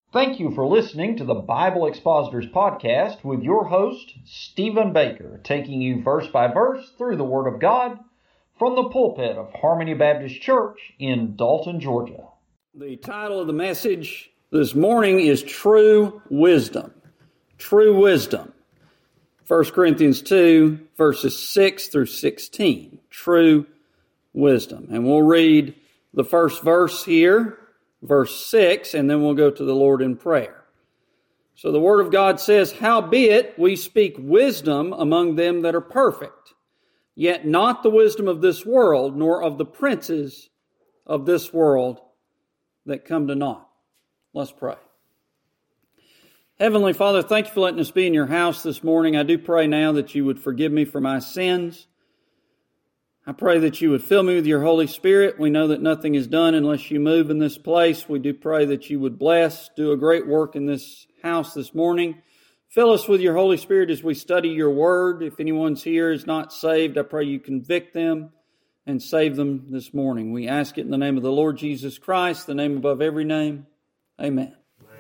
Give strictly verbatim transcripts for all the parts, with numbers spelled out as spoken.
Thank you for listening to the Bible Expositors Podcast with your host, Stephen Baker, taking you verse by verse through the Word of God from the pulpit of Harmony Baptist Church in Dalton, Georgia. The title of the message this morning is True Wisdom. True Wisdom. First Corinthians two, verses six through sixteen. True Wisdom. And we'll read the first verse here, verse six, and then we'll go to the Lord in prayer. So the Word of God says, "Howbeit we speak wisdom among them that are perfect, yet not the wisdom of this world, nor of the princes of this world that come to naught." Let's pray. Heavenly Father, thank you for letting us be in your house this morning. I do pray now that you would forgive me for my sins. I pray that you would fill me with your Holy Spirit. We know that nothing is done unless you move in this place. We do pray that you would bless, do a great work in this house this morning. Fill us with your Holy Spirit as we study your word. If anyone's here is not saved, I pray you convict them and save them this morning. We ask it in the name of the Lord Jesus Christ, the name above every name. Amen.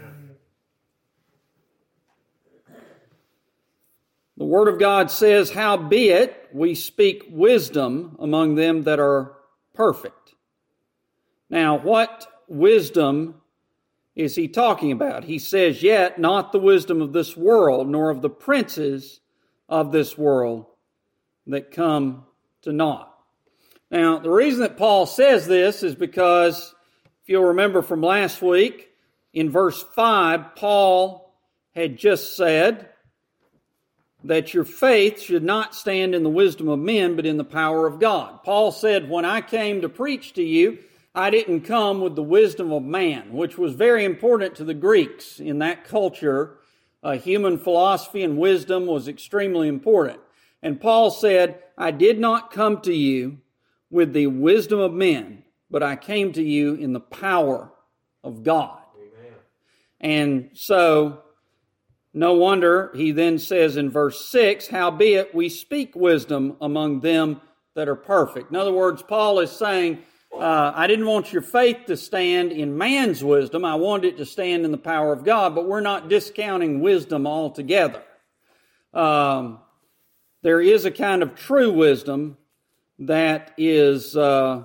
The Word of God says, "Howbeit we speak wisdom among them that are perfect." Now, what wisdom is he talking about? He says, "Yet not the wisdom of this world, nor of the princes of this world that come to naught." Now, the reason that Paul says this is because, if you'll remember from last week, in verse five, Paul had just said that your faith should not stand in the wisdom of men, but in the power of God. Paul said, when I came to preach to you, I didn't come with the wisdom of man, which was very important to the Greeks. In that culture, uh, human philosophy and wisdom was extremely important. And Paul said, I did not come to you with the wisdom of men, but I came to you in the power of God. Amen. And so, no wonder he then says in verse six, "Howbeit we speak wisdom among them that are perfect." In other words, Paul is saying, uh, I didn't want your faith to stand in man's wisdom. I wanted it to stand in the power of God, but we're not discounting wisdom altogether. Um, there is a kind of true wisdom that is uh,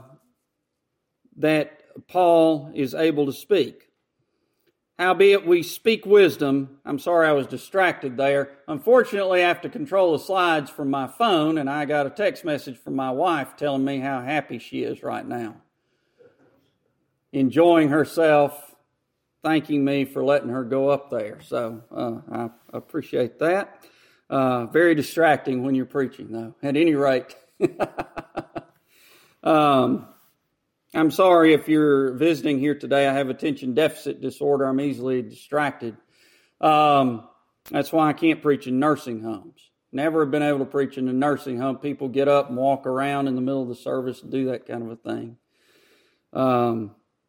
that Paul is able to speak. "Howbeit we speak wisdom." I'm sorry I was distracted there. Unfortunately, I have to control the slides from my phone, and I got a text message from my wife telling me how happy she is right now. Enjoying herself, thanking me for letting her go up there. So uh, I appreciate that. Uh, very distracting when you're preaching, though. At any rate, um, I'm sorry if you're visiting here today. I have attention deficit disorder. I'm easily distracted. Um, that's why I can't preach in nursing homes. Never have been able to preach in a nursing home. People get up and walk around in the middle of the service and do that kind of a thing. Um,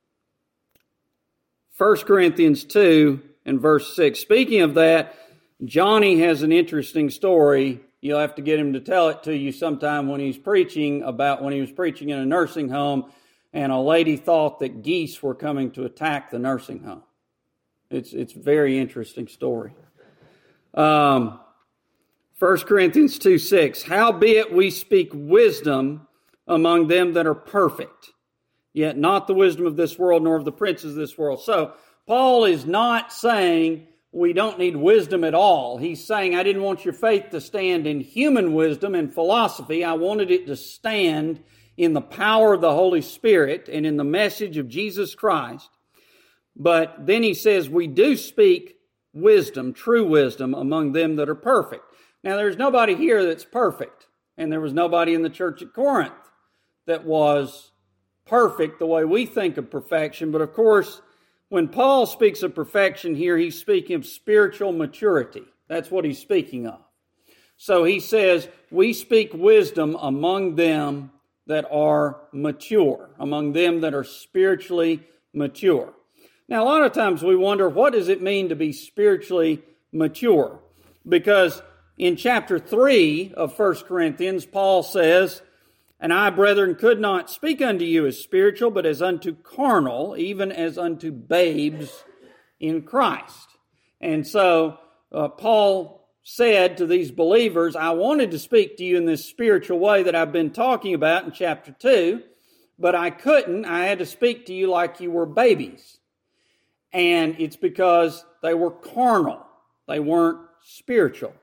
First Corinthians two and verse six. Speaking of that, Johnny has an interesting story. You'll have to get him to tell it to you sometime when he's preaching about when he was preaching in a nursing home and a lady thought that geese were coming to attack the nursing home. It's it's a very interesting story. Um, First Corinthians two six. "Howbeit we speak wisdom among them that are perfect, yet not the wisdom of this world, nor of the princes of this world." So Paul is not saying we don't need wisdom at all. He's saying, I didn't want your faith to stand in human wisdom and philosophy. I wanted it to stand in the power of the Holy Spirit and in the message of Jesus Christ. But then he says, we do speak wisdom, true wisdom, among them that are perfect. Now, there's nobody here that's perfect. And there was nobody in the church at Corinth that was perfect the way we think of perfection. But of course, when Paul speaks of perfection here, he's speaking of spiritual maturity. That's what he's speaking of. So he says, we speak wisdom among them that are mature, among them that are spiritually mature. Now, a lot of times we wonder, what does it mean to be spiritually mature? Because in chapter three of First Corinthians, Paul says, And I, brethren, could not speak unto you as spiritual, but as unto carnal, even as unto babes in Christ. And so uh, Paul said to these believers, I wanted to speak to you in this spiritual way that I've been talking about in chapter two, but I couldn't. I had to speak to you like you were babies. And it's because they were carnal. They weren't spiritual.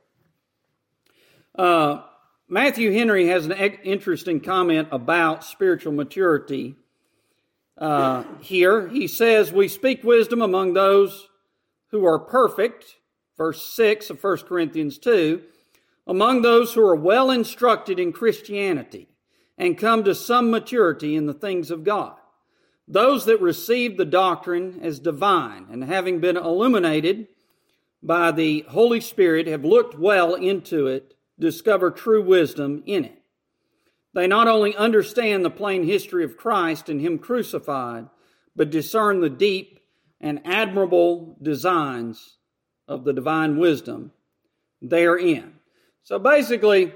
Uh, Matthew Henry has an interesting comment about spiritual maturity. Uh, here he says, we speak wisdom among those who are perfect, verse six of First Corinthians two, among those who are well instructed in Christianity and come to some maturity in the things of God. Those that receive the doctrine as divine and having been illuminated by the Holy Spirit have looked well into it, discover true wisdom in it. They not only understand the plain history of Christ and Him crucified, but discern the deep and admirable designs of the divine wisdom therein. So basically,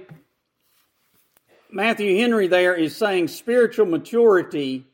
Matthew Henry there is saying spiritual maturity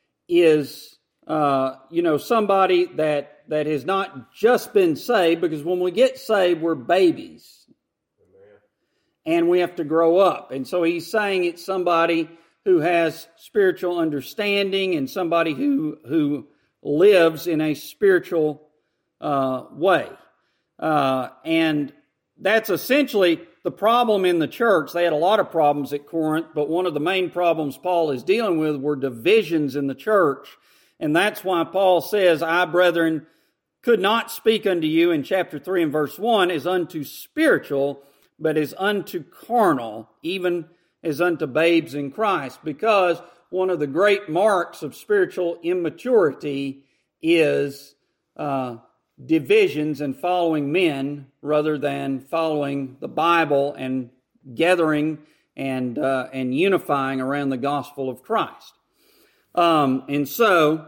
is, uh, you know, somebody that, that has not just been saved, because when we get saved, we're babies. Amen. And we have to grow up. And so he's saying it's somebody who has spiritual understanding and somebody who, who lives in a spiritual uh, way. Uh, and that's essentially the problem in the church. They had a lot of problems at Corinth, but one of the main problems Paul is dealing with were divisions in the church. And that's why Paul says, I, brethren, could not speak unto you in chapter three and verse one as unto spiritual, but as unto carnal, even as unto babes in Christ. Because one of the great marks of spiritual immaturity is uh, divisions and following men rather than following the Bible and gathering and uh, and unifying around the gospel of Christ. Um, and so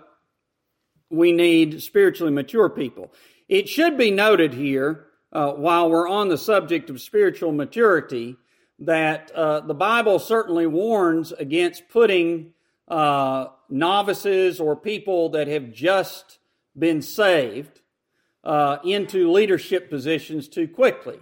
we need spiritually mature people. It should be noted here, uh, while we're on the subject of spiritual maturity, that uh, the Bible certainly warns against putting uh, novices or people that have just been saved Uh, into leadership positions too quickly.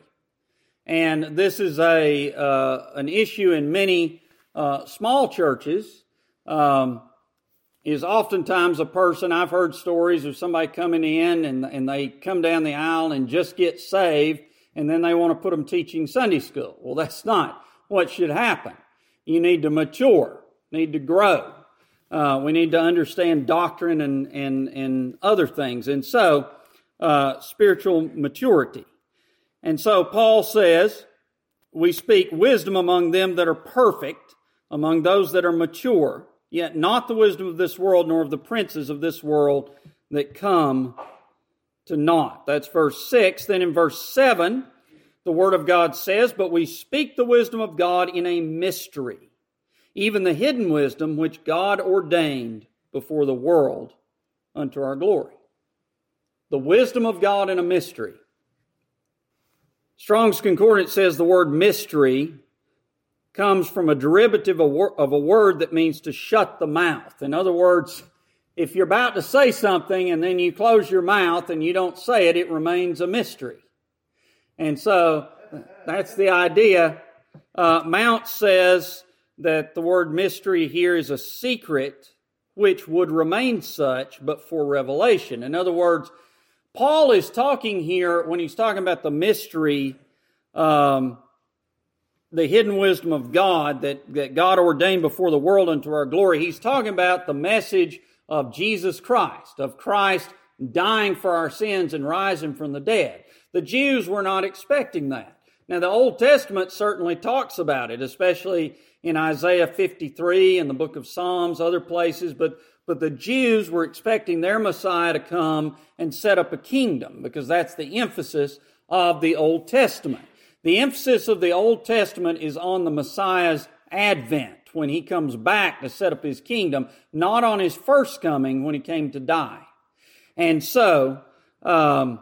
And this is a uh, an issue in many uh, small churches, um, is oftentimes a person, I've heard stories of somebody coming in and, and they come down the aisle and just get saved, and then they want to put them teaching Sunday school. Well, that's not what should happen. You need to mature, need to grow. Uh, we need to understand doctrine and, and, and other things. And so, Uh, spiritual maturity. And so Paul says, we speak wisdom among them that are perfect, among those that are mature, yet not the wisdom of this world, nor of the princes of this world that come to naught. That's verse six. Then in verse seven, the Word of God says, but we speak the wisdom of God in a mystery, even the hidden wisdom which God ordained before the world unto our glory. The wisdom of God in a mystery. Strong's Concordance says the word mystery comes from a derivative of a word that means to shut the mouth. In other words, if you're about to say something and then you close your mouth and you don't say it, it remains a mystery. And so that's the idea. Uh, Mount says that the word mystery here is a secret which would remain such but for revelation. In other words, Paul is talking here, when he's talking about the mystery, um, the hidden wisdom of God that, that God ordained before the world unto our glory. He's talking about the message of Jesus Christ, of Christ dying for our sins and rising from the dead. The Jews were not expecting that. Now, the Old Testament certainly talks about it, especially in Isaiah fifty-three and the book of Psalms, other places, but But the Jews were expecting their Messiah to come and set up a kingdom, because that's the emphasis of the Old Testament. The emphasis of the Old Testament is on the Messiah's advent, when he comes back to set up his kingdom, not on his first coming when he came to die. And so, um,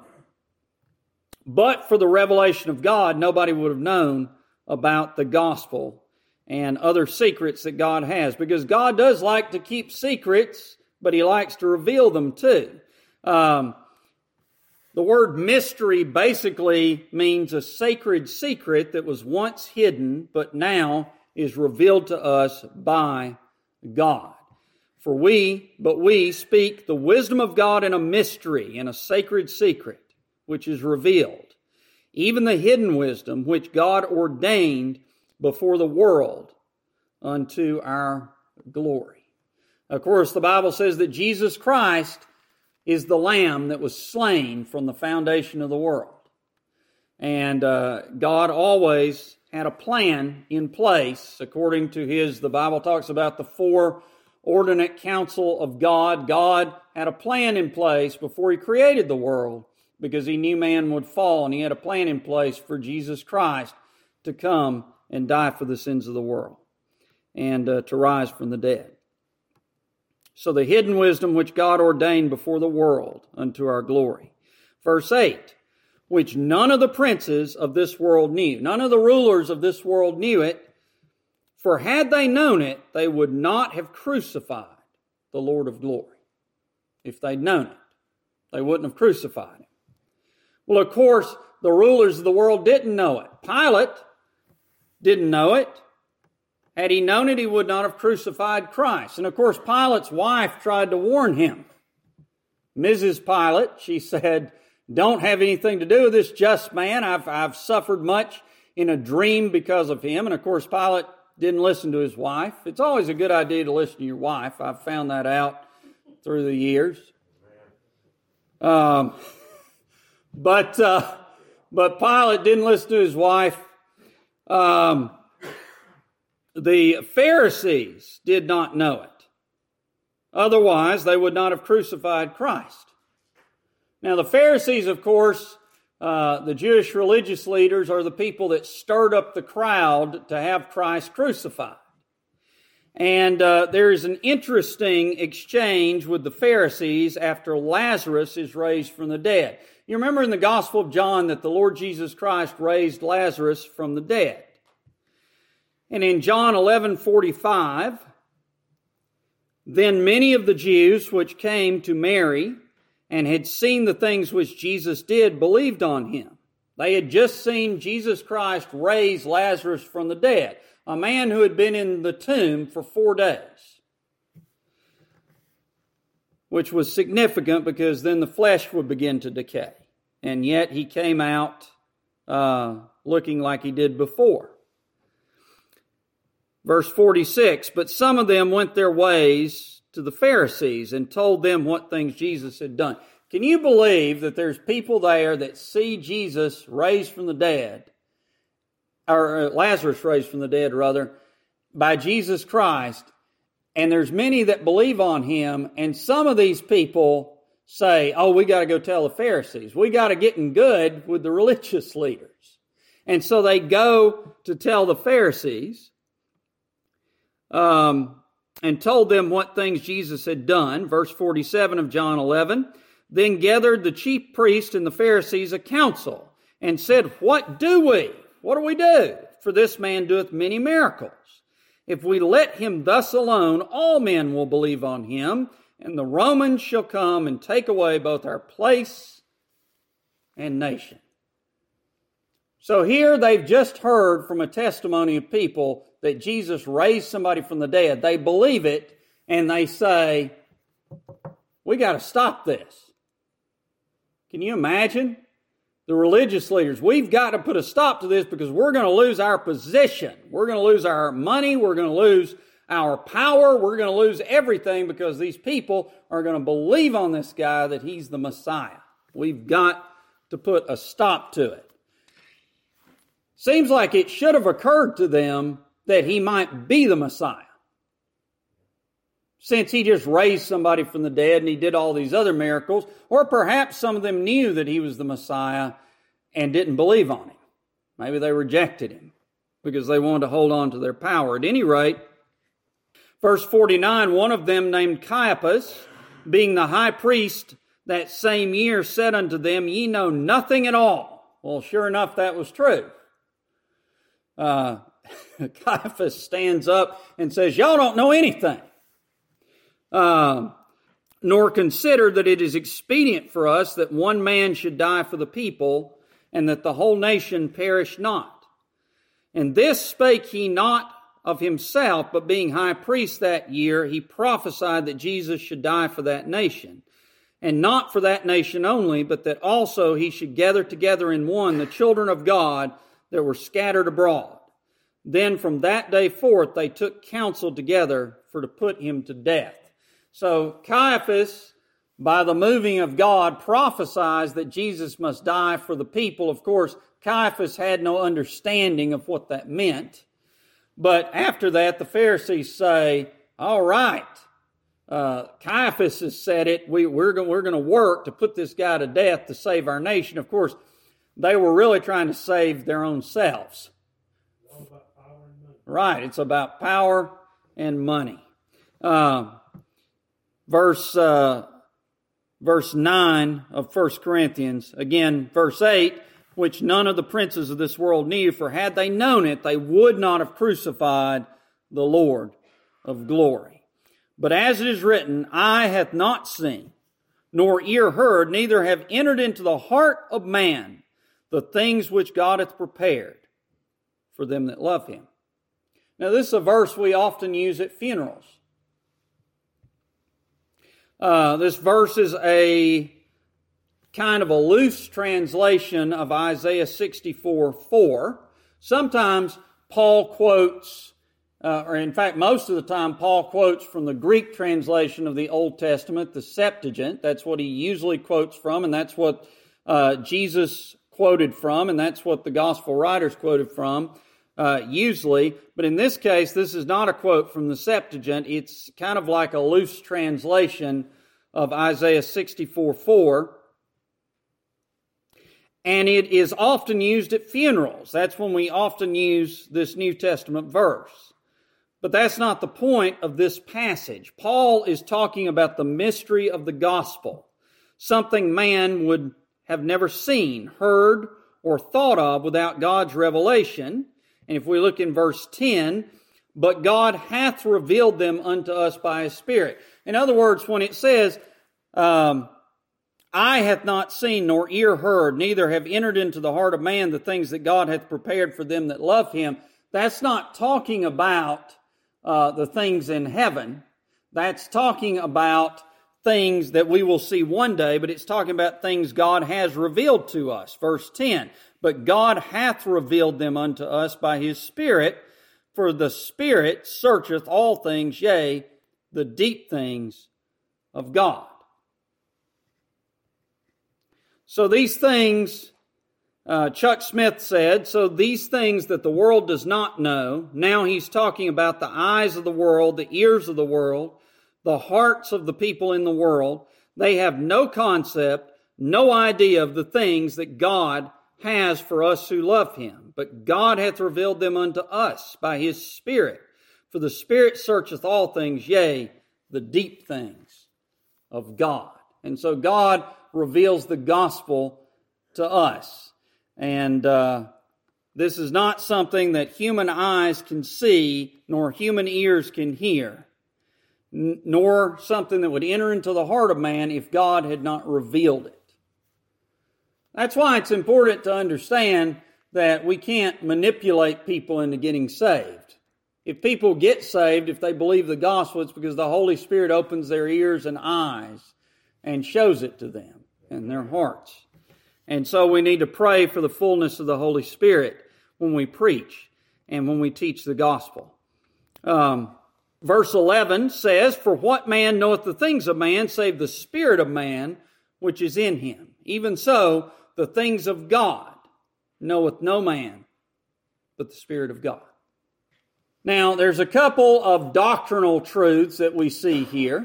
but for the revelation of God, nobody would have known about the gospel and other secrets that God has, because God does like to keep secrets, but He likes to reveal them too. Um, The word mystery basically means a sacred secret that was once hidden, but now is revealed to us by God. For we, but we speak the wisdom of God in a mystery, in a sacred secret, which is revealed, even the hidden wisdom which God ordained before the world unto our glory. Of course, the Bible says that Jesus Christ is the Lamb that was slain from the foundation of the world. And uh, God always had a plan in place according to His, the Bible talks about the four ordinate counsel of God. God had a plan in place before He created the world because He knew man would fall, and He had a plan in place for Jesus Christ to come and die for the sins of the world and uh, to rise from the dead. So the hidden wisdom which God ordained before the world unto our glory. Verse eight, which none of the princes of this world knew. None of the rulers of this world knew it, for had they known it, they would not have crucified the Lord of glory. If they'd known it, they wouldn't have crucified Him. Well, of course, the rulers of the world didn't know it. Pilate didn't know it. Had he known it, he would not have crucified Christ. And of course, Pilate's wife tried to warn him. Missus Pilate, she said, don't have anything to do with this just man. I've, I've suffered much in a dream because of him. And of course, Pilate didn't listen to his wife. It's always a good idea to listen to your wife. I've found that out through the years. Um, but, uh, but Pilate didn't listen to his wife. Um, The Pharisees did not know it. Otherwise, they would not have crucified Christ. Now, the Pharisees, of course, uh, the Jewish religious leaders are the people that stirred up the crowd to have Christ crucified. And uh, there is an interesting exchange with the Pharisees after Lazarus is raised from the dead. You remember in the Gospel of John that the Lord Jesus Christ raised Lazarus from the dead. And in John eleven forty-five, then many of the Jews which came to Mary and had seen the things which Jesus did believed on Him. They had just seen Jesus Christ raise Lazarus from the dead, a man who had been in the tomb for four days, which was significant because then the flesh would begin to decay. And yet He came out uh, looking like He did before. Verse forty-six, but some of them went their ways to the Pharisees and told them what things Jesus had done. Can you believe that there's people there that see Jesus raised from the dead, or Lazarus raised from the dead rather, by Jesus Christ, and there's many that believe on Him, and some of these people say, oh, we got to go tell the Pharisees. We got to get in good with the religious leaders. And so they go to tell the Pharisees, Um, and told them what things Jesus had done. Verse forty-seven of John eleven. Then gathered the chief priests and the Pharisees a council and said, what do we? What do we do? For this man doeth many miracles. If we let him thus alone, all men will believe on him, and the Romans shall come and take away both our place and nation. So here they've just heard from a testimony of people that Jesus raised somebody from the dead. They believe it, and they say, we got to stop this. Can you imagine? The religious leaders, we've got to put a stop to this because we're going to lose our position. We're going to lose our money. We're going to lose our power. We're going to lose everything because these people are going to believe on this guy that he's the Messiah. We've got to put a stop to it. Seems like it should have occurred to them that he might be the Messiah. Since he just raised somebody from the dead and he did all these other miracles, or perhaps some of them knew that he was the Messiah and didn't believe on him. Maybe they rejected him because they wanted to hold on to their power. At any rate, verse forty-nine, one of them named Caiaphas, being the high priest that same year, said unto them, ye know nothing at all. Well, sure enough, that was true. Uh, Caiaphas stands up and says, y'all don't know anything. Um, nor consider that it is expedient for us that one man should die for the people, and that the whole nation perish not. And this spake he not of himself, but being high priest that year, he prophesied that Jesus should die for that nation. And not for that nation only, but that also he should gather together in one the children of God that were scattered abroad. Then from that day forth they took counsel together for to put him to death. So Caiaphas, by the moving of God, prophesies that Jesus must die for the people. Of course, Caiaphas had no understanding of what that meant. But after that, the Pharisees say, all right, uh, Caiaphas has said it. We, we're going we're going to work to put this guy to death to save our nation. Of course, they were really trying to save their own selves. Right, it's about power and money. Uh, verse uh, verse nine of First Corinthians, again, verse eight, which none of the princes of this world knew, for had they known it, they would not have crucified the Lord of glory. But as it is written, eye hath not seen, nor ear heard, neither have entered into the heart of man the things which God hath prepared for them that love him. Now, this is a verse we often use at funerals. Uh, this verse is a kind of a loose translation of Isaiah sixty-four four. Sometimes Paul quotes, uh, or in fact most of the time Paul quotes from the Greek translation of the Old Testament, the Septuagint. That's what he usually quotes from, and that's what uh, Jesus quoted from, and that's what the gospel writers quoted from. Uh, usually, but in this case, this is not a quote from the Septuagint. It's kind of like a loose translation of Isaiah sixty-four four. And it is often used at funerals. That's when we often use this New Testament verse. But that's not the point of this passage. Paul is talking about the mystery of the gospel, something man would have never seen, heard, or thought of without God's revelation. And if we look in verse ten, but God hath revealed them unto us by His Spirit. In other words, when it says, um, eye hath not seen, nor ear heard, neither have entered into the heart of man the things that God hath prepared for them that love Him, that's not talking about uh, the things in heaven. That's talking about things that we will see one day, but it's talking about things God has revealed to us. Verse ten, but God hath revealed them unto us by His Spirit, for the Spirit searcheth all things, yea, the deep things of God. So these things, uh, Chuck Smith said, so these things that the world does not know, now he's talking about the eyes of the world, the ears of the world, the hearts of the people in the world. They have no concept, no idea of the things that God has for us who love Him. But God hath revealed them unto us by His Spirit. For the Spirit searcheth all things, yea, the deep things of God. And so God reveals the gospel to us. And uh, this is not something that human eyes can see, nor human ears can hear, n- nor something that would enter into the heart of man if God had not revealed it. That's why it's important to understand that we can't manipulate people into getting saved. If people get saved, if they believe the gospel, it's because the Holy Spirit opens their ears and eyes and shows it to them in their hearts. And so we need to pray for the fullness of the Holy Spirit when we preach and when we teach the gospel. Um, verse eleven says, for what man knoweth the things of man, save the spirit of man which is in him? Even so, the things of God knoweth no man but the Spirit of God. Now, there's a couple of doctrinal truths that we see here.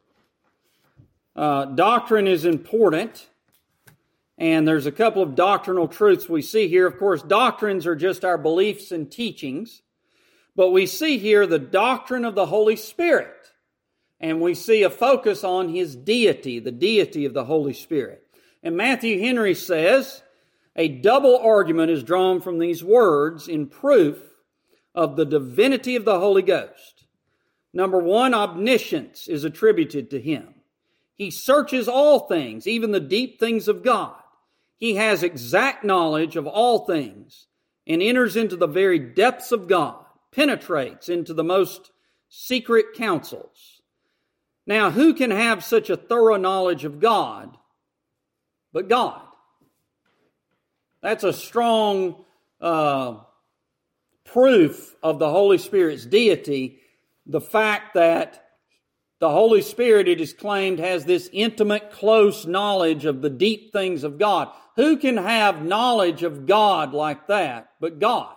Uh, doctrine is important, and there's a couple of doctrinal truths we see here. Of course, doctrines are just our beliefs and teachings, but we see here the doctrine of the Holy Spirit, and we see a focus on His deity, the deity of the Holy Spirit. And Matthew Henry says, a double argument is drawn from these words in proof of the divinity of the Holy Ghost. Number one, omniscience is attributed to Him. He searches all things, even the deep things of God. He has exact knowledge of all things and enters into the very depths of God, penetrates into the most secret counsels. Now, who can have such a thorough knowledge of God but God? That's a strong uh, proof of the Holy Spirit's deity, the fact that the Holy Spirit, it is claimed, has this intimate, close knowledge of the deep things of God. Who can have knowledge of God like that but God?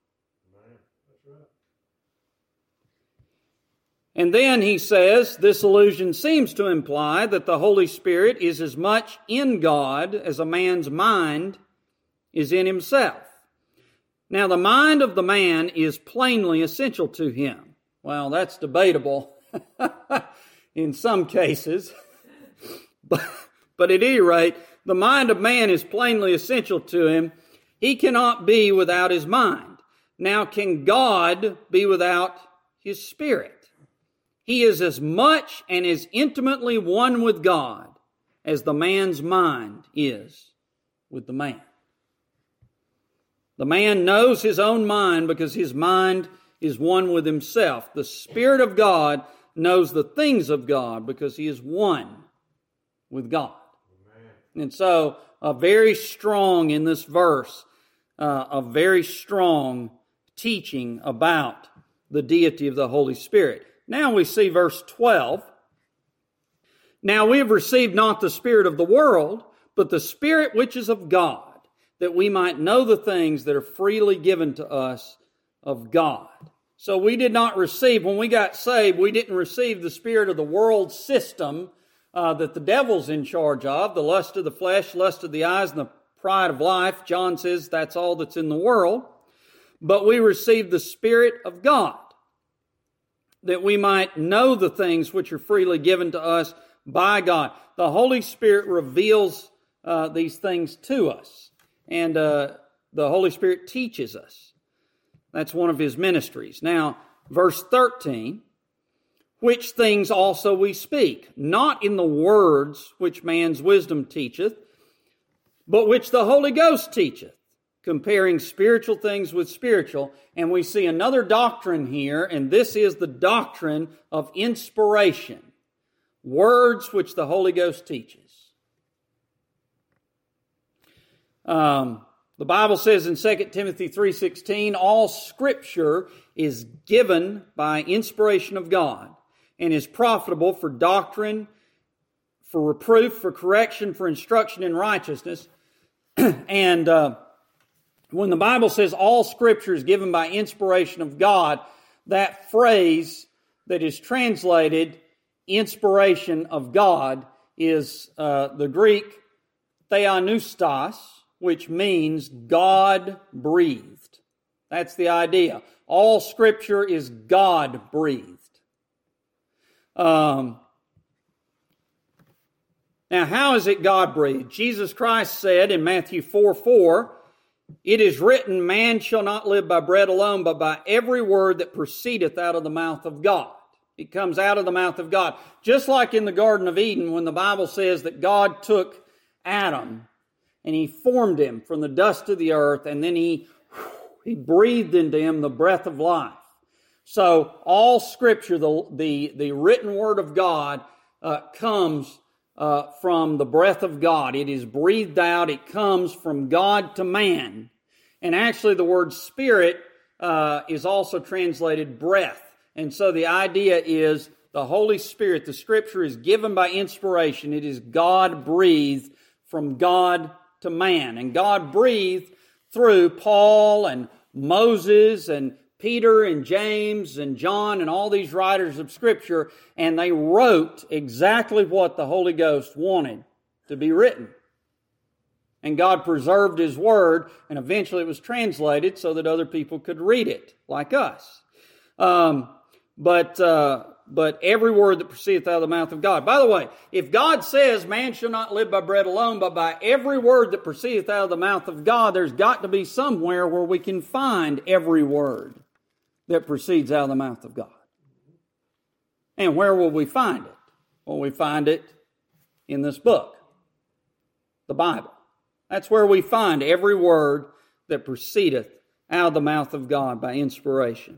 And then he says, this allusion seems to imply that the Holy Spirit is as much in God as a man's mind is in himself. Now, the mind of the man is plainly essential to him. Well, that's debatable in some cases. But, but at any rate, the mind of man is plainly essential to him. He cannot be without his mind. Now, can God be without his spirit? He is as much and as intimately one with God as the man's mind is with the man. The man knows his own mind because his mind is one with himself. The Spirit of God knows the things of God because he is one with God. Amen. And so, a very strong in this verse, uh, a very strong teaching about the deity of the Holy Spirit. Now we see verse twelve. Now we have received not the spirit of the world, but the Spirit which is of God, that we might know the things that are freely given to us of God. So we did not receive, when we got saved, we didn't receive the spirit of the world system uh, that the devil's in charge of, the lust of the flesh, lust of the eyes, and the pride of life. John says that's all that's in the world. But we received the Spirit of God, that we might know the things which are freely given to us by God. The Holy Spirit reveals uh, these things to us. And uh, the Holy Spirit teaches us. That's one of His ministries. Now, verse thirteen, which things also we speak, not in the words which man's wisdom teacheth, but which the Holy Ghost teacheth, comparing spiritual things with spiritual. And we see another doctrine here, and this is the doctrine of inspiration. Words which the Holy Ghost teaches. Um, the Bible says in Second Timothy three sixteen, all Scripture is given by inspiration of God and is profitable for doctrine, for reproof, for correction, for instruction in righteousness. and uh, when the Bible says all Scripture is given by inspiration of God, that phrase that is translated inspiration of God is uh, the Greek theopneustos, which means God-breathed. That's the idea. All Scripture is God-breathed. Um, now, how is it God-breathed? Jesus Christ said in Matthew four four, it is written, man shall not live by bread alone, but by every word that proceedeth out of the mouth of God. It comes out of the mouth of God. Just like in the Garden of Eden, when the Bible says that God took Adam and He formed him from the dust of the earth, and then He, he breathed into him the breath of life. So all Scripture, the, the, the written Word of God, uh, comes uh, from the breath of God. It is breathed out. It comes from God to man. And actually the word Spirit uh, is also translated breath. And so the idea is the Holy Spirit, the Scripture is given by inspiration. It is God-breathed from God to man. And God breathed through Paul and Moses and Peter and James and John and all these writers of Scripture, and they wrote exactly what the Holy Ghost wanted to be written. And God preserved His Word, and eventually it was translated so that other people could read it, like us. Um, but uh, but every word that proceedeth out of the mouth of God. By the way, if God says man shall not live by bread alone, but by every word that proceedeth out of the mouth of God, there's got to be somewhere where we can find every word that proceeds out of the mouth of God. And where will we find it? Well, we find it in this book, the Bible. That's where we find every word that proceedeth out of the mouth of God by inspiration.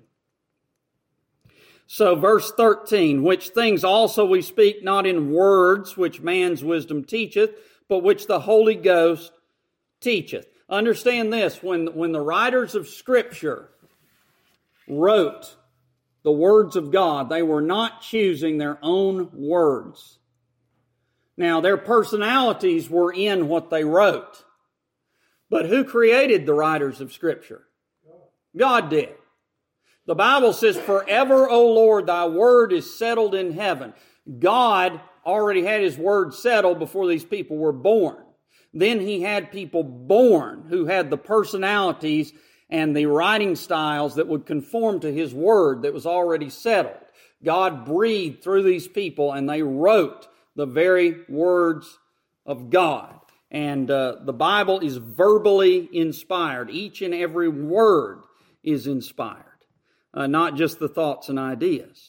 So verse thirteen, which things also we speak not in words which man's wisdom teacheth, but which the Holy Ghost teacheth. Understand this, when, when the writers of Scripture wrote the words of God, they were not choosing their own words. Now, their personalities were in what they wrote. But who created the writers of Scripture? God did. The Bible says, forever, O Lord, thy word is settled in heaven. God already had his word settled before these people were born. Then he had people born who had the personalities and the writing styles that would conform to his word that was already settled. God breathed through these people and they wrote the very words of God. And uh, the Bible is verbally inspired. Each and every word is inspired, uh, not just the thoughts and ideas.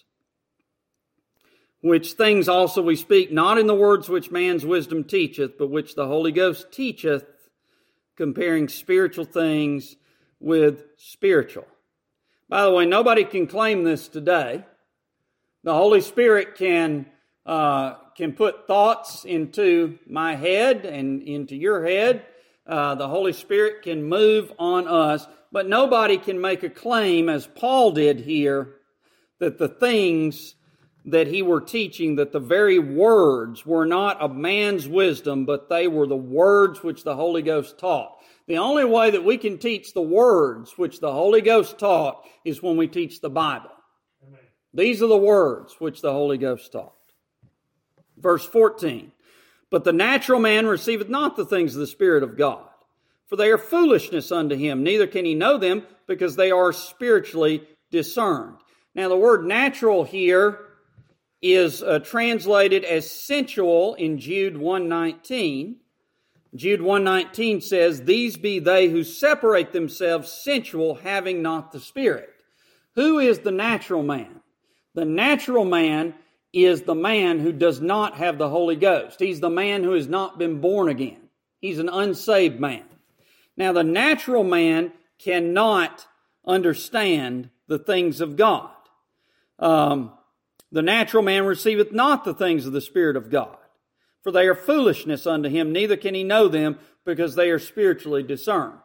Which things also we speak, not in the words which man's wisdom teacheth, but which the Holy Ghost teacheth, comparing spiritual things with spiritual. By the way, nobody can claim this today. The Holy Spirit can uh, can put thoughts into my head and into your head. Uh, the Holy Spirit can move on us, but nobody can make a claim, as Paul did here, that the things that he were teaching, that the very words were not of man's wisdom, but they were the words which the Holy Ghost taught. The only way that we can teach the words which the Holy Ghost taught is when we teach the Bible. Amen. These are the words which the Holy Ghost taught. Verse fourteen, but the natural man receiveth not the things of the Spirit of God, for they are foolishness unto him, neither can he know them, because they are spiritually discerned. Now the word natural here is uh, translated as sensual in Jude one nineteen. Jude one nineteen says, these be they who separate themselves sensual, having not the Spirit. Who is the natural man? The natural man is the man who does not have the Holy Ghost. He's the man who has not been born again. He's an unsaved man. Now the natural man cannot understand the things of God. Um, the natural man receiveth not the things of the Spirit of God, for they are foolishness unto him, neither can he know them, because they are spiritually discerned.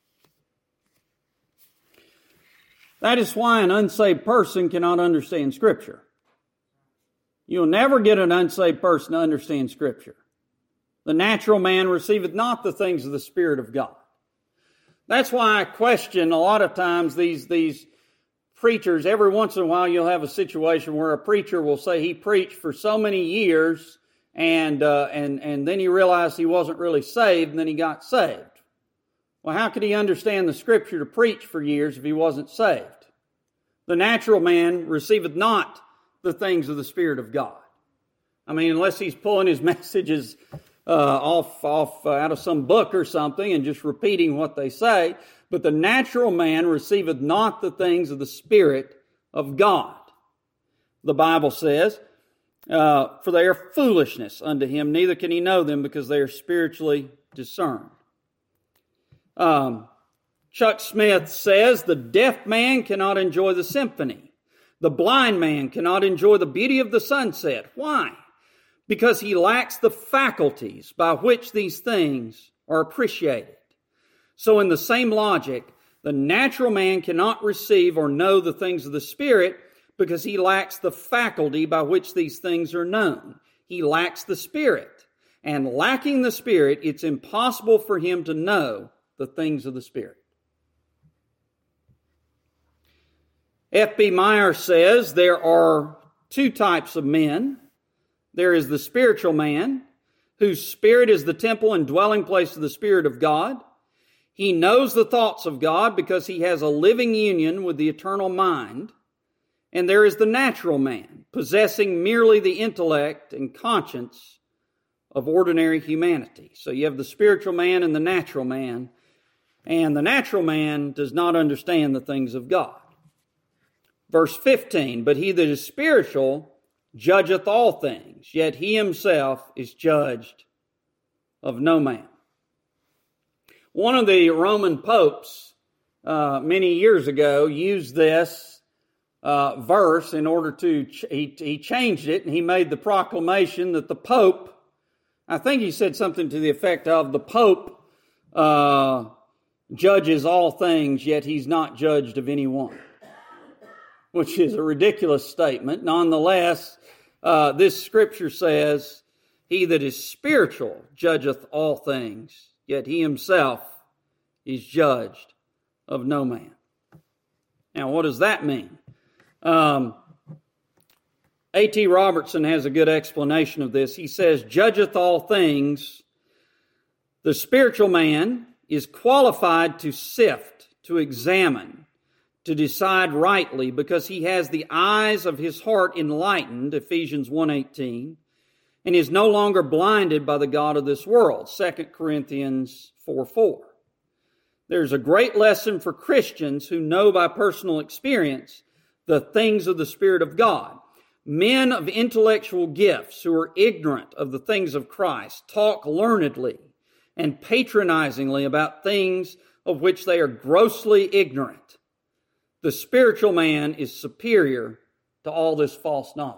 That is why an unsaved person cannot understand Scripture. You'll never get an unsaved person to understand Scripture. The natural man receiveth not the things of the Spirit of God. That's why I question a lot of times these, these preachers. Every once in a while you'll have a situation where a preacher will say he preached for so many years and uh, and and then he realized he wasn't really saved, and then he got saved. Well, how could he understand the Scripture to preach for years if he wasn't saved? The natural man receiveth not the things of the Spirit of God. I mean, unless he's pulling his messages uh, off, off uh, out of some book or something and just repeating what they say. But the natural man receiveth not the things of the Spirit of God. The Bible says, uh, for they are foolishness unto him, neither can he know them, because they are spiritually discerned. Um, Chuck Smith says, the deaf man cannot enjoy the symphony. The blind man cannot enjoy the beauty of the sunset. Why? Because he lacks the faculties by which these things are appreciated. So in the same logic, the natural man cannot receive or know the things of the Spirit because he lacks the faculty by which these things are known. He lacks the Spirit. And lacking the Spirit, it's impossible for him to know the things of the Spirit. F B Meyer says there are two types of men. There is the spiritual man, whose spirit is the temple and dwelling place of the Spirit of God. He knows the thoughts of God because he has a living union with the eternal mind. And there is the natural man, possessing merely the intellect and conscience of ordinary humanity. So you have the spiritual man and the natural man. And the natural man does not understand the things of God. Verse fifteen, but he that is spiritual judgeth all things, yet he himself is judged of no man. One of the Roman popes uh, many years ago used this uh, verse in order to, ch- he, he changed it, and he made the proclamation that the Pope, I think he said something to the effect of, the Pope uh, judges all things, yet he's not judged of any one, which is a ridiculous statement. Nonetheless, uh, this scripture says, he that is spiritual judgeth all things, yet he himself is judged of no man. Now, what does that mean? Um, A T Robertson has a good explanation of this. He says, judgeth all things. The spiritual man is qualified to sift, to examine, to decide rightly, because he has the eyes of his heart enlightened, Ephesians one eighteen, and is no longer blinded by the god of this world, Second Corinthians four four. There's a great lesson for Christians who know by personal experience the things of the Spirit of God. Men of intellectual gifts who are ignorant of the things of Christ talk learnedly and patronizingly about things of which they are grossly ignorant. The spiritual man is superior to all this false knowledge.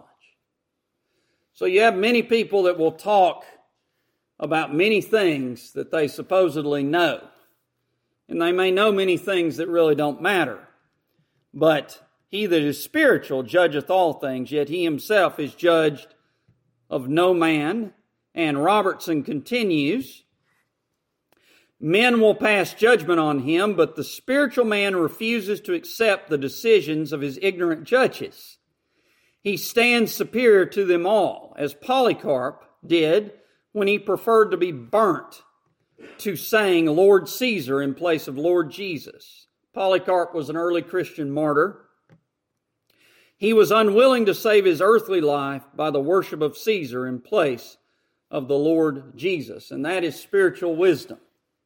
So you have many people that will talk about many things that they supposedly know. And they may know many things that really don't matter. But he that is spiritual judgeth all things, yet he himself is judged of no man. And Robertson continues, men will pass judgment on him, but the spiritual man refuses to accept the decisions of his ignorant judges. He stands superior to them all, as Polycarp did when he preferred to be burnt to saying Lord Caesar in place of Lord Jesus. Polycarp was an early Christian martyr. He was unwilling to save his earthly life by the worship of Caesar in place of the Lord Jesus. And that is spiritual wisdom.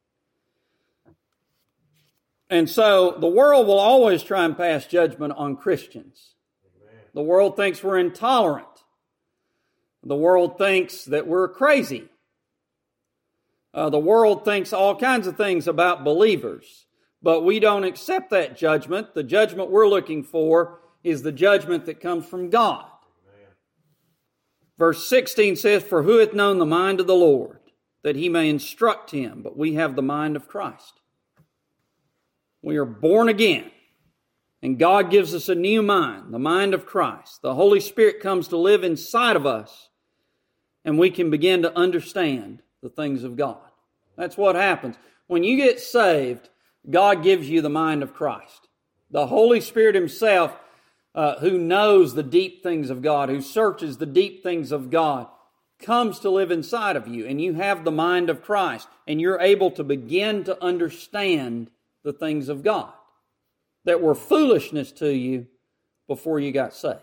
And so the world will always try and pass judgment on Christians. Amen. The world thinks we're intolerant. The world thinks that we're crazy. Uh, the world thinks all kinds of things about believers. But we don't accept that judgment. The judgment we're looking for is the judgment that comes from God. Amen. Verse sixteen says, for who hath known the mind of the Lord, that he may instruct him? But we have the mind of Christ. We are born again. And God gives us a new mind, the mind of Christ. The Holy Spirit comes to live inside of us. And we can begin to understand the things of God. That's what happens. When you get saved, God gives you the mind of Christ. The Holy Spirit Himself, uh, who knows the deep things of God, who searches the deep things of God, comes to live inside of you. And you have the mind of Christ. And you're able to begin to understand the things of God that were foolishness to you before you got saved.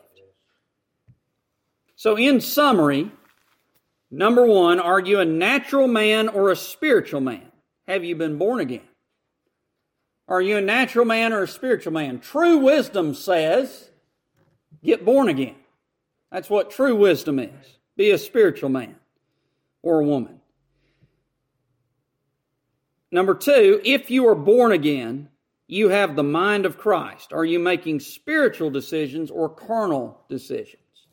So in summary, number one, are you a natural man or a spiritual man? Have you been born again? Are you a natural man or a spiritual man? True wisdom says, get born again. That's what true wisdom is. Be a spiritual man or a woman. Number two, if you are born again, you have the mind of Christ. Are you making spiritual decisions or carnal decisions?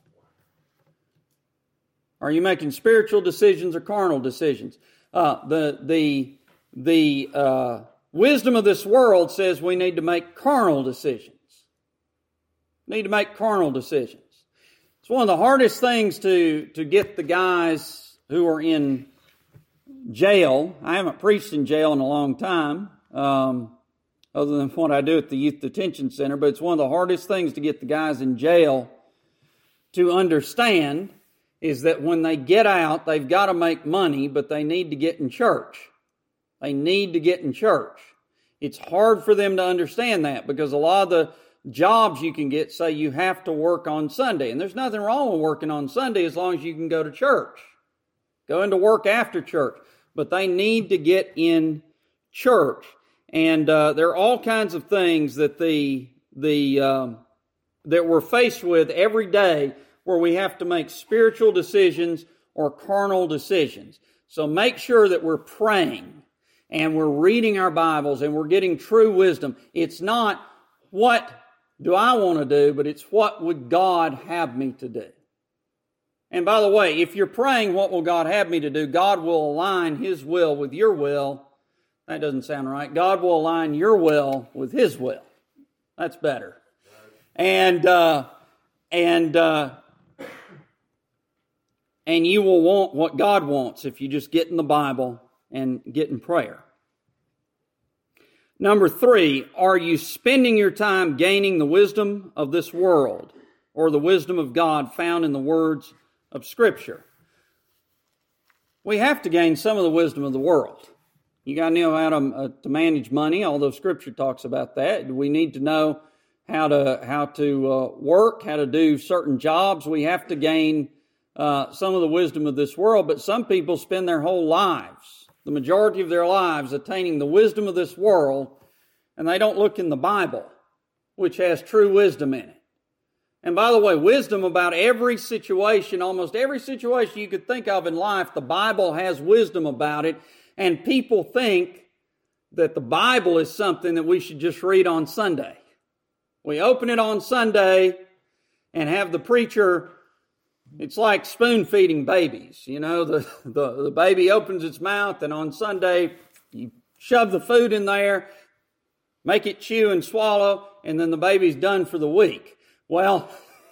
Are you making spiritual decisions or carnal decisions? Uh, the the the uh, wisdom of this world says we need to make carnal decisions. Need to make carnal decisions. It's one of the hardest things to to get the guys who are in jail. I haven't preached in jail in a long time, um, other than what I do at the Youth Detention Center. But it's one of the hardest things to get the guys in jail to understand is that when they get out, they've got to make money, but they need to get in church. They need to get in church. It's hard for them to understand that because a lot of the jobs you can get say you have to work on Sunday. And there's nothing wrong with working on Sunday as long as you can go to church. Go into work after church. But they need to get in church. And uh, there are all kinds of things that the the um, that we're faced with every day where we have to make spiritual decisions or carnal decisions. So make sure that we're praying and we're reading our Bibles and we're getting true wisdom. It's not what do I want to do, but it's what would God have me to do. And by the way, if you're praying what will God have me to do, God will align His will with your will. That doesn't sound right. God will align your will with His will. That's better. And uh, and uh, and you will want what God wants if you just get in the Bible and get in prayer. Number three, are you spending your time gaining the wisdom of this world or the wisdom of God found in the words of Scripture? We have to gain some of the wisdom of the world. You got to know how to, uh, to manage money, although Scripture talks about that. We need to know how to how to uh, work, how to do certain jobs. We have to gain uh, some of the wisdom of this world, but some people spend their whole lives, the majority of their lives, attaining the wisdom of this world, and they don't look in the Bible, which has true wisdom in it. And by the way, wisdom about every situation, almost every situation you could think of in life, the Bible has wisdom about it. And people think that the Bible is something that we should just read on Sunday. We open it on Sunday and have the preacher, it's like spoon feeding babies. You know, the, the, the baby opens its mouth and on Sunday you shove the food in there, make it chew and swallow, and then the baby's done for the week. Well,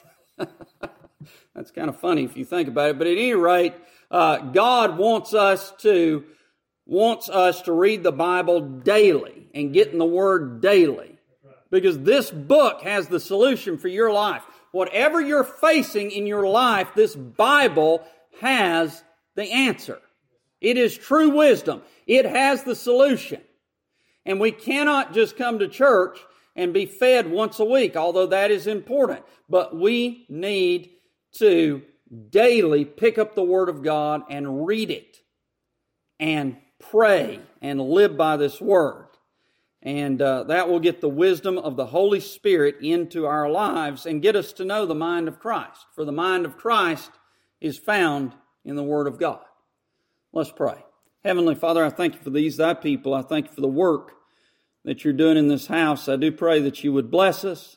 that's kind of funny if you think about it. But at any rate, uh, God wants us to wants us to read the Bible daily and get in the Word daily. Because this book has the solution for your life. Whatever you're facing in your life, this Bible has the answer. It is true wisdom. It has the solution. And we cannot just come to church and be fed once a week, although that is important. But we need to daily pick up the Word of God and read it and pray and live by this Word. And uh, that will get the wisdom of the Holy Spirit into our lives and get us to know the mind of Christ. For the mind of Christ is found in the Word of God. Let's pray. Heavenly Father, I thank you for these thy people. I thank you for the work that you're doing in this house. I do pray that you would bless us.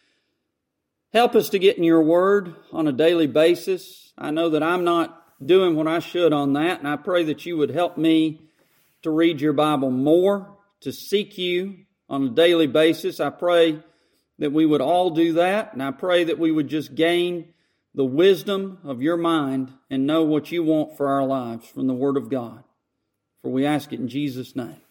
Help us to get in your Word on a daily basis. I know that I'm not doing what I should on that, and I pray that you would help me to read your Bible more, to seek you on a daily basis. I pray that we would all do that, and I pray that we would just gain the wisdom of your mind and know what you want for our lives from the Word of God. For we ask it in Jesus' name.